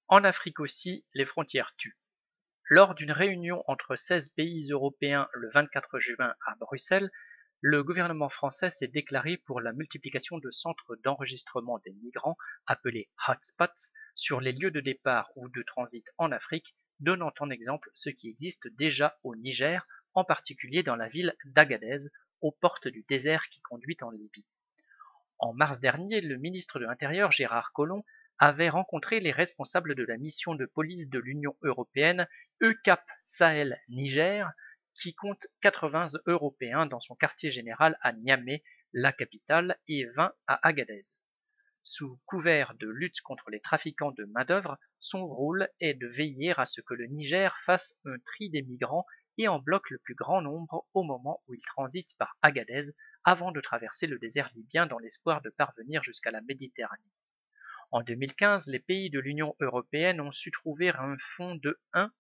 En Afrique aussi, les frontières tuent. Lors d'une réunion entre 16 pays européens le 24 juin à Bruxelles, le gouvernement français s'est déclaré pour la multiplication de centres d'enregistrement des migrants, appelés hotspots, sur les lieux de départ ou de transit en Afrique, donnant en exemple ce qui existe déjà au Niger, en particulier dans la ville d'Agadez, aux portes du désert qui conduit en Libye. En mars dernier, le ministre de l'Intérieur, Gérard Collomb, avait rencontré les responsables de la mission de police de l'Union européenne EUCAP Sahel Niger, qui compte 80 Européens dans son quartier général à Niamey, la capitale, et 20 à Agadez. Sous couvert de lutte contre les trafiquants de main-d'œuvre, son rôle est de veiller à ce que le Niger fasse un tri des migrants et en bloque le plus grand nombre au moment où ils transitent par Agadez avant de traverser le désert libyen dans l'espoir de parvenir jusqu'à la Méditerranée. En 2015, les pays de l'Union européenne ont su trouver un fonds de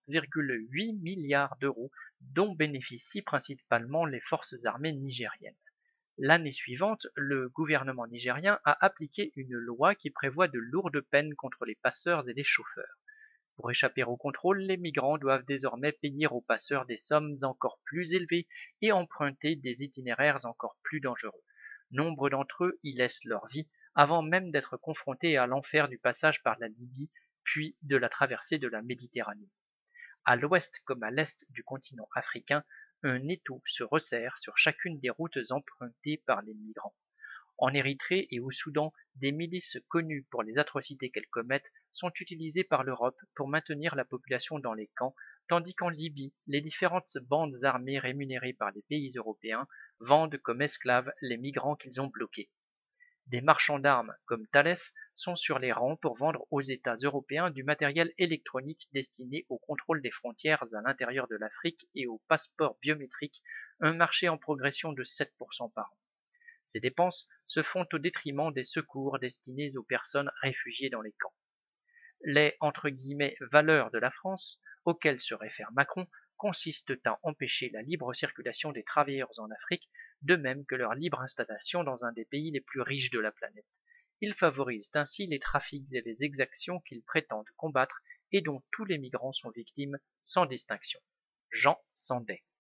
1,8 milliard d'euros dont bénéficient principalement les forces armées nigériennes. L'année suivante, le gouvernement nigérien a appliqué une loi qui prévoit de lourdes peines contre les passeurs et les chauffeurs. Pour échapper au contrôle, les migrants doivent désormais payer aux passeurs des sommes encore plus élevées et emprunter des itinéraires encore plus dangereux. Nombre d'entre eux y laissent leur vie avant même d'être confrontés à l'enfer du passage par la Libye, puis de la traversée de la Méditerranée. À l'ouest comme à l'est du continent africain, un étau se resserre sur chacune des routes empruntées par les migrants. En Érythrée et au Soudan, des milices connues pour les atrocités qu'elles commettent sont utilisées par l'Europe pour maintenir la population dans les camps, tandis qu'en Libye, les différentes bandes armées rémunérées par les pays européens vendent comme esclaves les migrants qu'ils ont bloqués. Des marchands d'armes comme Thales sont sur les rangs pour vendre aux États européens du matériel électronique destiné au contrôle des frontières à l'intérieur de l'Afrique et aux passeports biométriques, un marché en progression de 7% par an. Ces dépenses se font au détriment des secours destinés aux personnes réfugiées dans les camps. Les valeurs de la France, auxquelles se réfère Macron, consistent à empêcher la libre circulation des travailleurs en Afrique, de même que leur libre installation dans un des pays les plus riches de la planète. Ils favorisent ainsi les trafics et les exactions qu'ils prétendent combattre et dont tous les migrants sont victimes sans distinction. Jean Sandé.